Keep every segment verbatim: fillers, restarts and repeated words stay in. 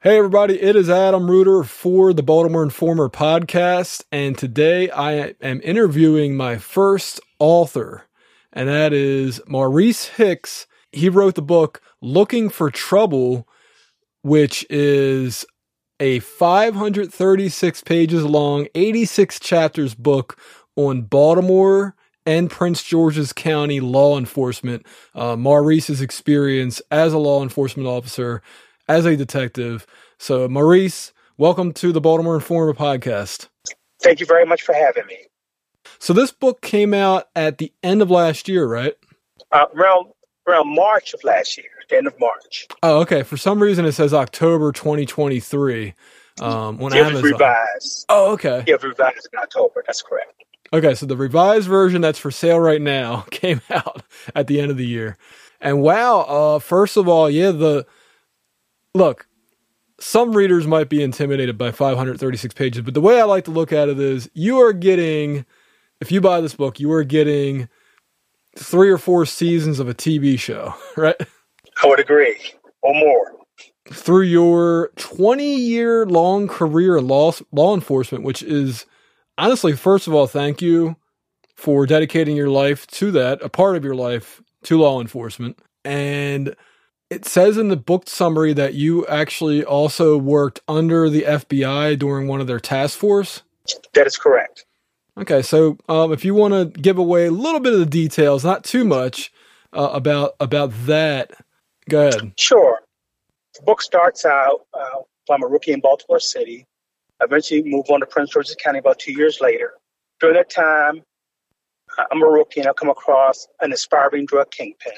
Hey everybody, it is Adam Reuter for the Baltimore Informer podcast, and today I am interviewing my first author, and that is Maurice Hicks. He wrote the book Looking for Trouble, which is a five hundred thirty-six pages long, eighty-six chapters book on Baltimore and Prince George's County law enforcement, uh, Maurice's experience as a law enforcement officer, as a detective. So, Maurice, welcome to the Baltimore Informer podcast. Thank you very much for having me. So this book came out at the end of last year, right? Uh, around around March of last year, the end of March. Oh, okay. For some reason, it says October twenty twenty-three um, on it Amazon. It was revised. Oh, okay. Yeah, it was revised in October. That's correct. Okay, so the revised version that's for sale right now came out at the end of the year. And wow, uh, first of all, yeah, the look, some readers might be intimidated by five hundred thirty-six pages, but the way I like to look at it is you are getting, if you buy this book, you are getting three or four seasons of a T V show, right? I would agree, or more. Through your twenty-year long career in law, law enforcement, which is, honestly, first of all, thank you for dedicating your life to that, a part of your life to law enforcement. And it says in the book summary that you actually also worked under the F B I during one of their task force. That is correct. Okay, so um, if you want to give away a little bit of the details, not too much, uh, about about that, go ahead. Sure. The book starts out, uh, I'm a rookie in Baltimore City. I eventually moved on to Prince George's County about two years later. During that time, I'm a rookie and I come across an aspiring drug kingpin,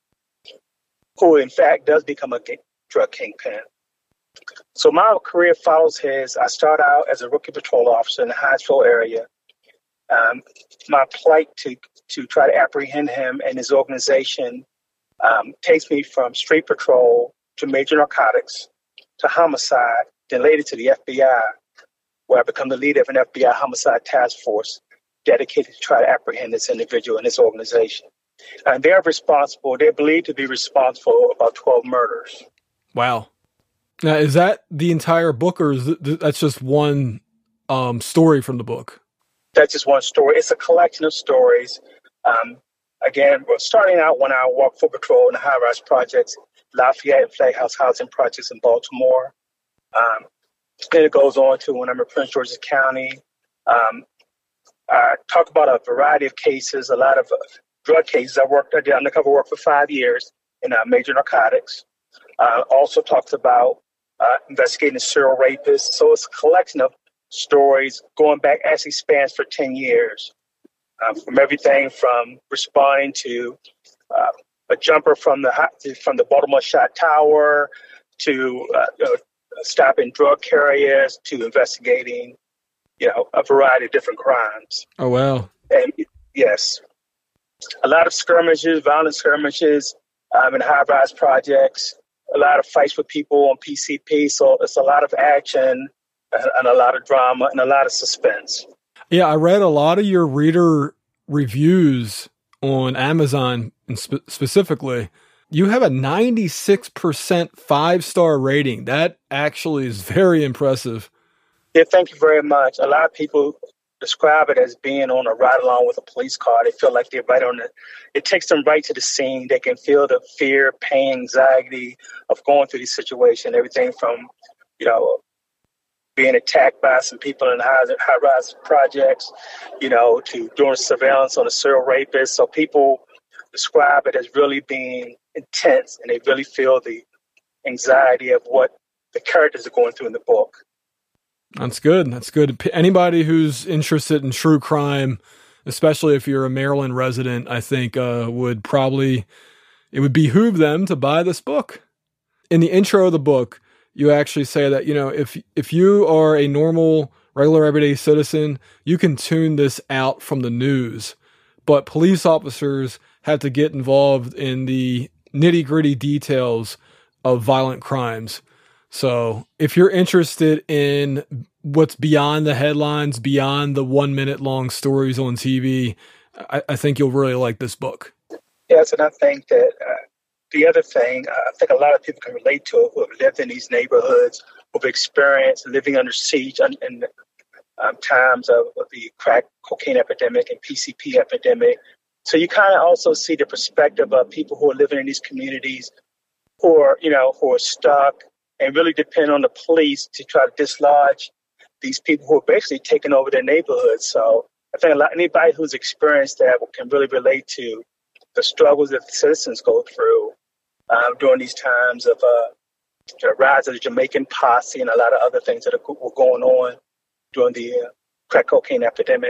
who in fact does become a drug kingpin. So my career follows his. I start out as a rookie patrol officer in the Hyattsville area. Um, my plight to, to try to apprehend him and his organization um, takes me from street patrol to major narcotics to homicide, then later to the F B I, where I become the leader of an F B I homicide task force dedicated to try to apprehend this individual and his organization. And they're responsible, they're believed to be responsible for about twelve murders. Wow. Now, is that the entire book, or is th- that's just one um, story from the book? That's just one story. It's a collection of stories. Um, again, we're starting out when I walked for patrol in the high-rise projects, Lafayette and Flag House housing projects in Baltimore. Um, then it goes on to when I'm in Prince George's County. Um, I talk about a variety of cases, a lot of uh, drug cases. I worked, I did undercover work for five years in uh, major narcotics. Uh, also talks about uh, investigating serial rapists. So it's a collection of stories going back, actually spans for ten years. Uh, from everything from responding to uh, a jumper from the from the Baltimore Shot Tower to uh, uh, stopping drug carriers to investigating, you know, a variety of different crimes. Oh, wow. And yes, a lot of skirmishes, violent skirmishes um, in high-rise projects, a lot of fights with people on P C P. So it's a lot of action and, and a lot of drama and a lot of suspense. Yeah, I read a lot of your reader reviews on Amazon and spe- specifically. You have a ninety-six percent five-star rating. That actually is very impressive. Yeah, thank you very much. A lot of people describe it as being on a ride along with a police car. They feel like they're right on it. It takes them right to the scene. They can feel the fear, pain, anxiety of going through this situation. Everything from, you know, being attacked by some people in high, high-rise projects, you know, to doing surveillance on a serial rapist. So people describe it as really being intense, and they really feel the anxiety of what the characters are going through in the book. That's good. That's good. Anybody who's interested in true crime, especially if you're a Maryland resident, I think uh, would probably, it would behoove them to buy this book. In the intro of the book, you actually say that, you know, if if you are a normal, regular, everyday citizen, you can tune this out from the news. But police officers have to get involved in the nitty-gritty details of violent crimes. So if you're interested in what's beyond the headlines, beyond the one-minute long stories on T V, I, I think you'll really like this book. Yes, and I think that uh, the other thing, uh, I think a lot of people can relate to it who have lived in these neighborhoods who've experienced living under siege in, in um, times of, of the crack cocaine epidemic and P C P epidemic. So you kind of also see the perspective of people who are living in these communities who are, you know, who are stuck and really depend on the police to try to dislodge these people who are basically taking over their neighborhoods. So I think a lot, anybody who's experienced that can really relate to the struggles that the citizens go through um, during these times of uh, the rise of the Jamaican posse and a lot of other things that are, were going on during the uh, crack cocaine epidemic.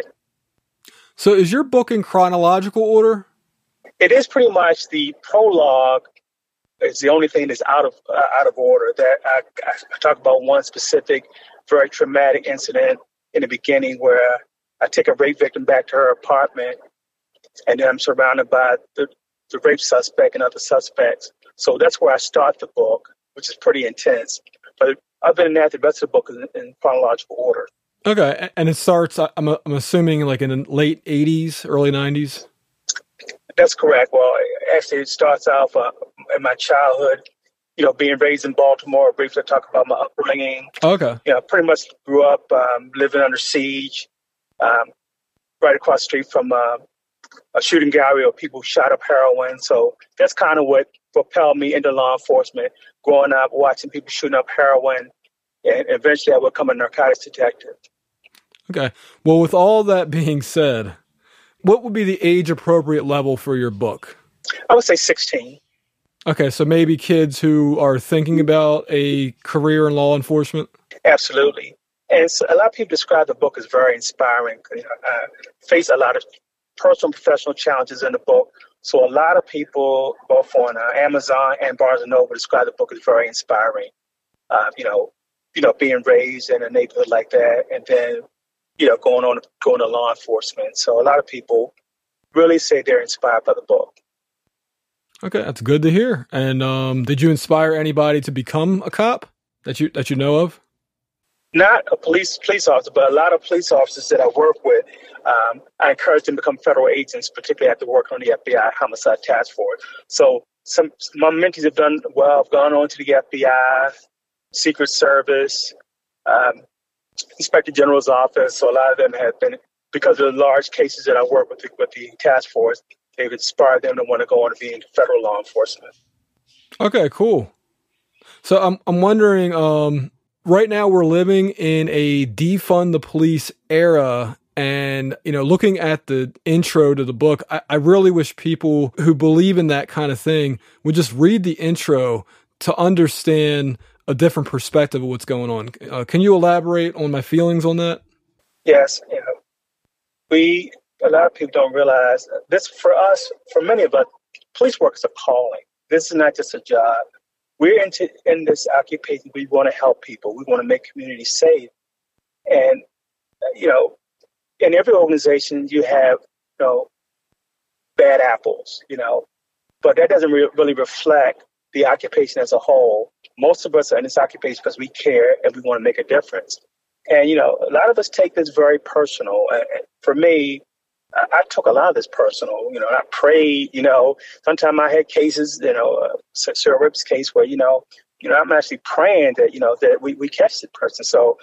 So is your book in chronological order? It is pretty much. The prologue is the only thing that's out of uh, out of order. That I, I talk about one specific, very traumatic incident in the beginning where I take a rape victim back to her apartment, and then I'm surrounded by the, the rape suspect and other suspects. So that's where I start the book, which is pretty intense. But other than that, the rest of the book is in, in chronological order. Okay, and it starts, I'm, I'm assuming, like in the late eighties, early nineties? That's correct. Well, actually, it starts off uh, in my childhood, you know, being raised in Baltimore. Briefly talk about my upbringing. Okay. You know, pretty much grew up um, living under siege, um, right across the street from uh, a shooting gallery where people shot up heroin. So that's kind of what propelled me into law enforcement, growing up, watching people shooting up heroin, and eventually I would become a narcotics detective. Okay. Well, with all that being said, what would be the age-appropriate level for your book? I would say sixteen. Okay, so maybe kids who are thinking about a career in law enforcement? Absolutely. And so a lot of people describe the book as very inspiring. You know, I face a lot of personal and professional challenges in the book. So a lot of people, both on uh, Amazon and Barnes and Noble, describe the book as very inspiring. Uh, you know, you know, being raised in a neighborhood like that, and then you know, going on, going to law enforcement. So a lot of people really say they're inspired by the book. Okay, that's good to hear. And um, did you inspire anybody to become a cop that you that you know of? Not a police police officer, but a lot of police officers that I work with, um, I encourage them to become federal agents, particularly after working on the F B I Homicide Task Force. So some my mentees have done well. I've gone on to the F B I, Secret Service, um, Inspector General's office. So a lot of them have been, because of the large cases that I work with the, with the task force, they've inspired them to want to go on to be in federal law enforcement. Okay, cool. So I'm I'm wondering, um, right now we're living in a defund the police era, and you know, looking at the intro to the book, I, I really wish people who believe in that kind of thing would just read the intro to understand a different perspective of what's going on. Uh, can you elaborate on my feelings on that? Yes. You know, we, a lot of people don't realize this for us, for many of us, police work is a calling. This is not just a job. We're into, in this occupation. We want to help people. We want to make communities safe. And, you know, in every organization, you have, you know, bad apples, you know, but that doesn't re- really reflect the occupation as a whole. Most of us are in this occupation because we care and we want to make a difference. And, you know, a lot of us take this very personal. And for me, I, I took a lot of this personal. You know, I prayed, you know, sometimes I had cases, you know, uh, Sarah Rip's case where, you know, you know, I'm actually praying that, you know, that we, we catch this person. So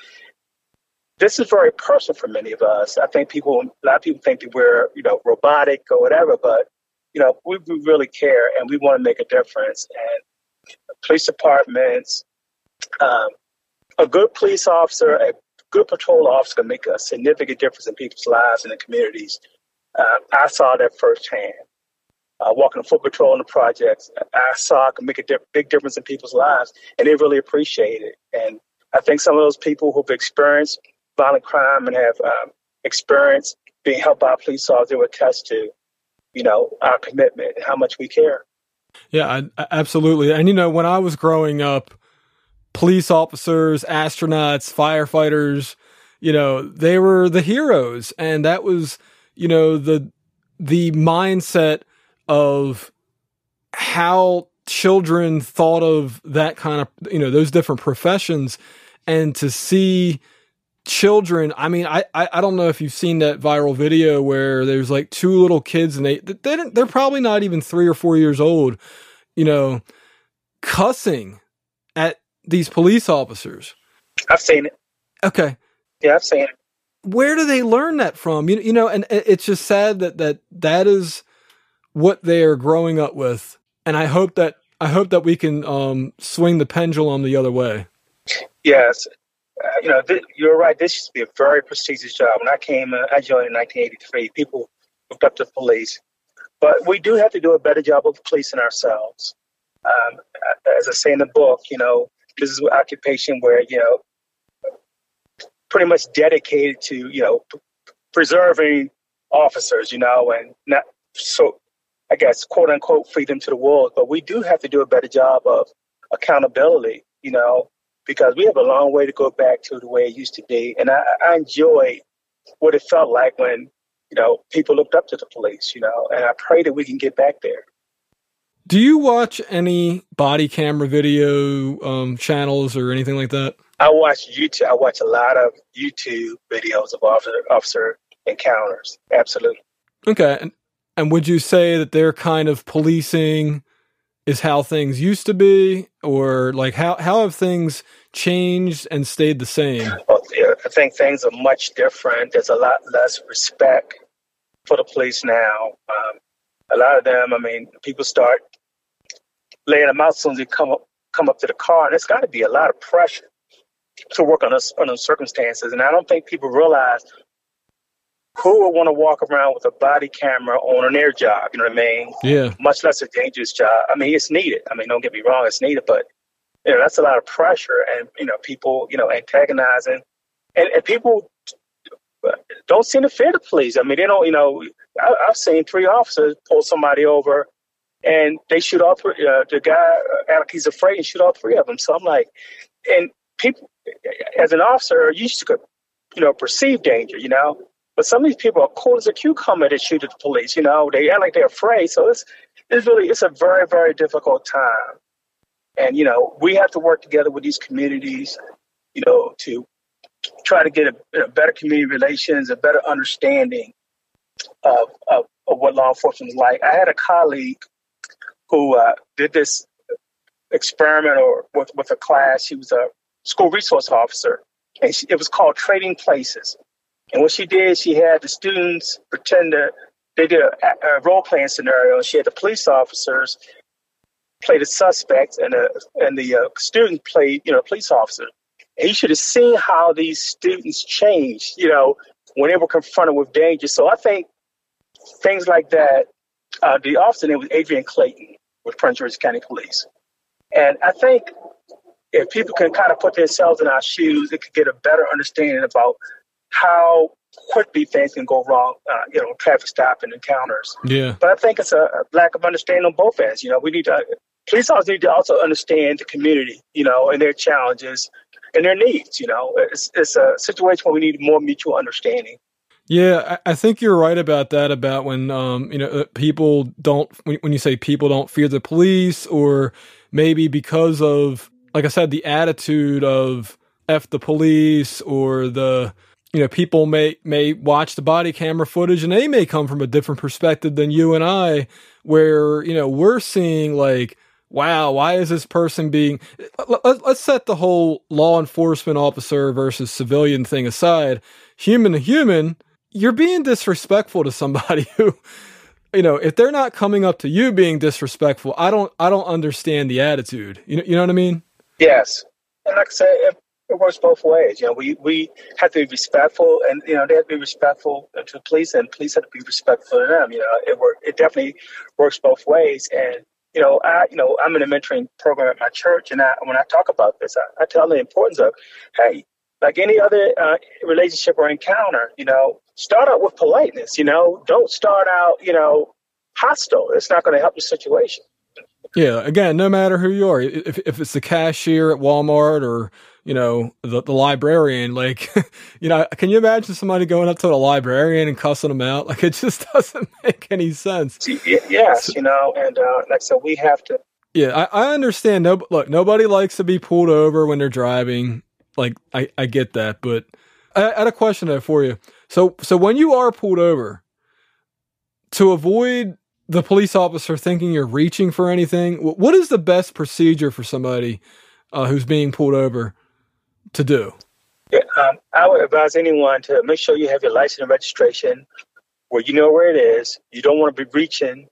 this is very personal for many of us. I think people, a lot of people think that we're, you know, robotic or whatever, but, you know, we, we really care and we want to make a difference. And police departments, um, a good police officer, a good patrol officer can make a significant difference in people's lives and in communities. Uh, I saw that firsthand. Uh, walking a foot patrol in the projects, I saw I can make a di- big difference in people's lives, and they really appreciate it. And I think some of those people who've experienced violent crime and have um, experienced being helped by a police officer will attest to, you know, our commitment and how much we care. Yeah, I, absolutely. And, you know, when I was growing up, police officers, astronauts, firefighters, you know, they were the heroes. And that was, you know, the the mindset of how children thought of that kind of, you know, those different professions. And to see children, I mean, I, I, I don't know if you've seen that viral video where there's like two little kids and they, they didn't, they're probably not even three or four years old, you know, cussing at these police officers. I've seen it. Okay. Yeah, I've seen it. Where do they learn that from? You, you know, and it's just sad that, that that is what they are growing up with. And I hope that, I hope that we can um, swing the pendulum the other way. Yes. Uh, you know, th- you're right. This used to be a very prestigious job. When I came, uh, I joined in nineteen eighty-three. People looked up to the police. But we do have to do a better job of policing ourselves. Um, as I say in the book, you know, this is an occupation where, you know, pretty much dedicated to, you know, p- preserving officers, you know, and not so, I guess, quote unquote, freedom to the world. But we do have to do a better job of accountability, you know, because we have a long way to go back to the way it used to be. And I, I enjoy what it felt like when, you know, people looked up to the police, you know, and I pray that we can get back there. Do you watch any body camera video um, channels or anything like that? I watch YouTube. I watch a lot of YouTube videos of officer, officer encounters. Absolutely. Okay. And, and would you say that they're kind of policing is how things used to be, or like how, how have things changed and stayed the same? Well, yeah, I think things are much different. There's a lot less respect for the police now. Um, a lot of them, I mean, people start laying them out as soon as they come up, come up to the car, and it's got to be a lot of pressure to work on us on those circumstances. And I don't think people realize who would want to walk around with a body camera on their job. You know what I mean? Yeah. Much less a dangerous job. I mean, it's needed. I mean, don't get me wrong, it's needed, but you know, that's a lot of pressure, and you know, people, you know, antagonizing, and, and people don't seem to fear the police. I mean, they don't. You know, I, I've seen three officers pull somebody over, and they shoot all three. Uh, the guy, uh, like he's afraid, and shoot all three of them. So I'm like, and people, as an officer, you used to, you know, perceive danger, you know, but some of these people are cool as a cucumber that shoot at the police. You know, they act like they're afraid. So it's it's really it's a very very difficult time. And, you know, we have to work together with these communities, you know, to try to get a, a better community relations, a better understanding of, of, of what law enforcement is like. I had a colleague who uh, did this experiment or with, with a class. She was a school resource officer, and she, it was called Trading Places. And what she did, she had the students pretend to, they did a, a role-playing scenario, and she had the police officers play the suspects, and the and the uh, student played, you know, police officer. And you should have seen how these students changed, you know, when they were confronted with danger. So I think things like that. Uh, the officer name was Adrian Clayton with Prince George's County Police, and I think if people can kind of put themselves in our shoes, they could get a better understanding about how quickly things can go wrong, uh, you know, traffic stop and encounters. Yeah. But I think it's a, a lack of understanding on both ends. You know, we need to. Police officers need to also understand the community, you know, and their challenges and their needs. You know, it's it's a situation where we need more mutual understanding. Yeah, I, I think you're right about that. About when um, you know, people don't. When, when you say people don't fear the police, or maybe because of, like I said, the attitude of F the police, or the, you know, people may may watch the body camera footage and they may come from a different perspective than you and I, where, you know, we're seeing like, wow, why is this person being, let's set the whole law enforcement officer versus civilian thing aside. Human to human, you're being disrespectful to somebody who, you know, if they're not coming up to you being disrespectful, I don't, I don't understand the attitude. You know, you know what I mean? Yes. And like I said, it, it works both ways. You know, we, we have to be respectful, and, you know, they have to be respectful to the police, and police have to be respectful to them. You know, it work, it definitely works both ways. And, you know, I, you know, I'm in a mentoring program at my church, and I, when I talk about this, I, I tell them the importance of, hey, like any other uh, relationship or encounter, you know, start out with politeness. You know, don't start out, you know, hostile. It's not going to help the situation. Yeah. Again, no matter who you are, if if it's the cashier at Walmart or, you know, the, the librarian, like, you know, can you imagine somebody going up to the librarian and cussing them out? Like, it just doesn't make any sense. Yes, you know, and uh, like, so we have to. Yeah, I, I understand. No, look, nobody likes to be pulled over when they're driving. Like, I, I get that, but I, I had a question though for you. So, so when you are pulled over, to avoid the police officer thinking you're reaching for anything, what is the best procedure for somebody uh, who's being pulled over to do? Yeah, um, I would advise anyone to make sure you have your license and registration where you know where it is. You don't want to be reaching,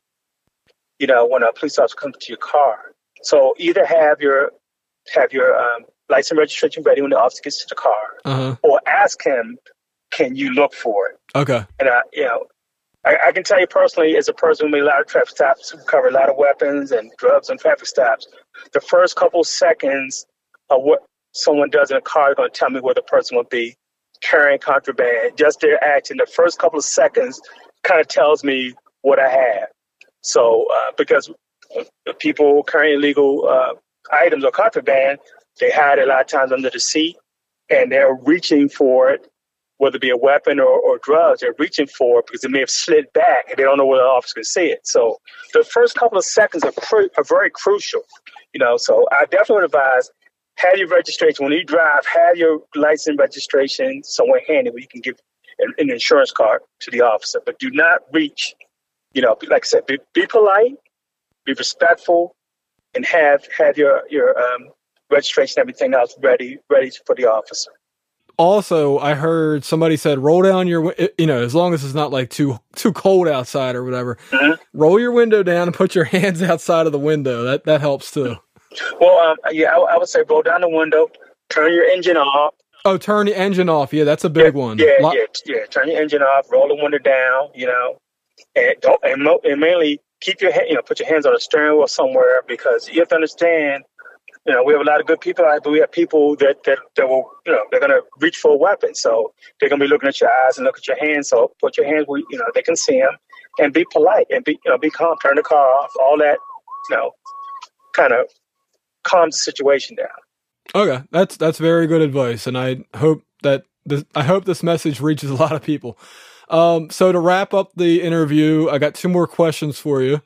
you know, when a police officer comes to your car. So either have your have your um, license and registration ready when the officer gets to the car, uh-huh. or ask him, "Can you look for it?" Okay. And I, you know, I, I can tell you personally, as a person who made a lot of traffic stops, who covered a lot of weapons and drugs on traffic stops, the first couple seconds of what someone does in a car is going to tell me where the person will be carrying contraband. Just their action, the first couple of seconds kind of tells me what I have. So, uh, because the people carrying illegal uh, items or contraband, they hide a lot of times under the seat, and they're reaching for it, whether it be a weapon or, or drugs. They're reaching for it because it may have slid back, and they don't know whether the officer can see it. So, the first couple of seconds are, cru- are very crucial. You know, so I definitely would advise. Have your registration. When you drive, have your license registration somewhere handy where you can give an, an insurance card to the officer. But do not reach, you know, like I said, be, be polite, be respectful, and have have your, your um, registration and everything else ready ready for the officer. Also, I heard somebody said, roll down your, you know, as long as it's not like too too cold outside or whatever, mm-hmm. roll your window down and put your hands outside of the window. That that helps too. Well, um, yeah, I, I would say roll down the window, turn your engine off. Oh, turn the engine off. Yeah, that's a big yeah, one. Yeah, Lot- yeah, yeah. Turn your engine off, roll the window down, you know, and don't and, mo- and mainly keep your hand, you know, put your hands on the steering wheel somewhere, because you have to understand, you know, we have a lot of good people out, but we have people that that, that will, you know, they're going to reach for a weapon, so they're going to be looking at your eyes and look at your hands. So put your hands where, you know, they can see them, and be polite and be, you know, be calm. Turn the car off. All that, you know, kind of calms the situation down. Okay, that's that's very good advice, and I hope that this, I hope this message reaches a lot of people. Um, so to wrap up the interview, I got two more questions for you.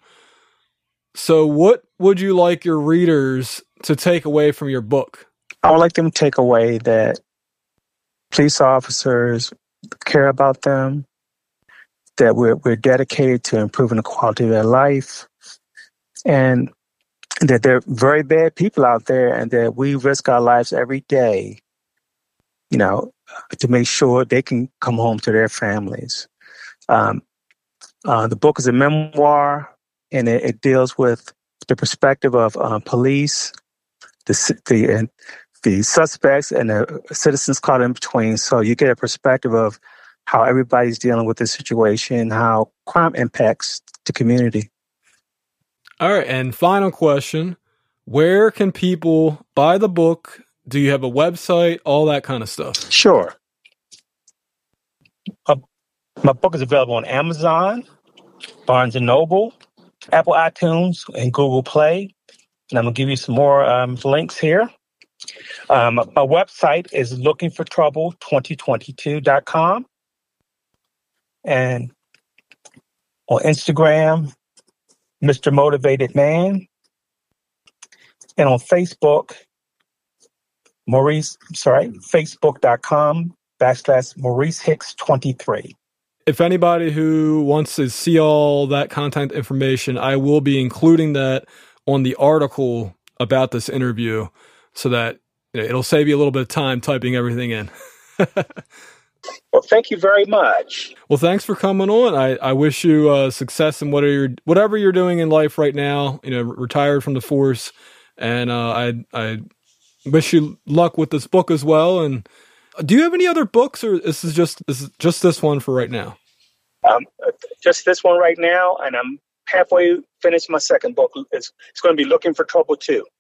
So, what would you like your readers to take away from your book? I would like them to take away that police officers care about them, that we're we're dedicated to improving the quality of their life, and that there are very bad people out there, and that we risk our lives every day, you know, to make sure they can come home to their families. Um, uh, the book is a memoir, and it, it deals with the perspective of um, police, the the and the suspects, and the citizens caught in between. So you get a perspective of how everybody's dealing with the situation, how crime impacts the community. All right, and final question. Where can people buy the book? Do you have a website? All that kind of stuff. Sure. Uh, my book is available on Amazon, Barnes and Noble, Apple iTunes, and Google Play. And I'm going to give you some more um, links here. Um, my website is looking for trouble twenty twenty-two dot com. And on Instagram, Mister Motivated Man. And on Facebook, Maurice, sorry, facebook.com backslash Maurice Hicks 23. If anybody who wants to see all that content information, I will be including that on the article about this interview so that, you know, it'll save you a little bit of time typing everything in. Well, thank you very much. Well, thanks for coming on. I, I wish you uh, success in whatever you're, whatever you're doing in life right now, you know, retired from the force. And uh, I I wish you luck with this book as well. And do you have any other books, or this is just this is just this one for right now? Um, just this one right now, and I'm halfway finished my second book. It's, it's going to be Looking for Trouble two.